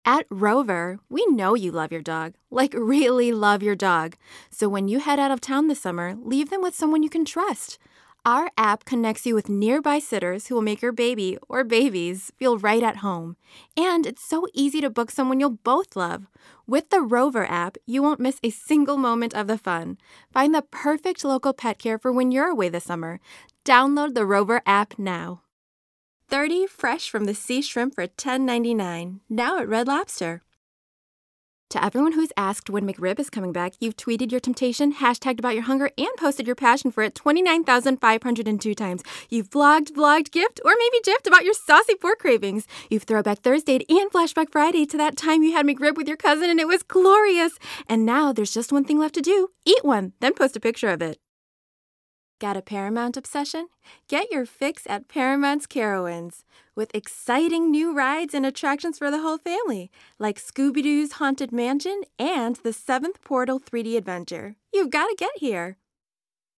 At Rover, we know you love your dog, like really love your dog. So when you head out of town this summer, leave them with someone you can trust. Our app connects you with nearby sitters who will make your baby or babies feel right at home. And it's so easy to book someone you'll both love. With the Rover app, you won't miss a single moment of the fun. Find the perfect local pet care for when you're away this summer. Download the Rover app now. 30 fresh from the sea shrimp for $10.99, now at Red Lobster. To everyone who's asked when McRib is coming back, you've tweeted your temptation, hashtagged about your hunger, and posted your passion for it 29,502 times. You've vlogged, gifted, or maybe jiffed about your saucy pork cravings. You've Throwback Thursday and Flashback Friday to that time you had McRib with your cousin and it was glorious. And now there's just one thing left to do. Eat one, then post a picture of it. Got a Paramount obsession? Get your fix at Paramount's Carowinds. With exciting new rides and attractions for the whole family, like Scooby-Doo's Haunted Mansion and the 7th Portal 3D Adventure. You've got to get here.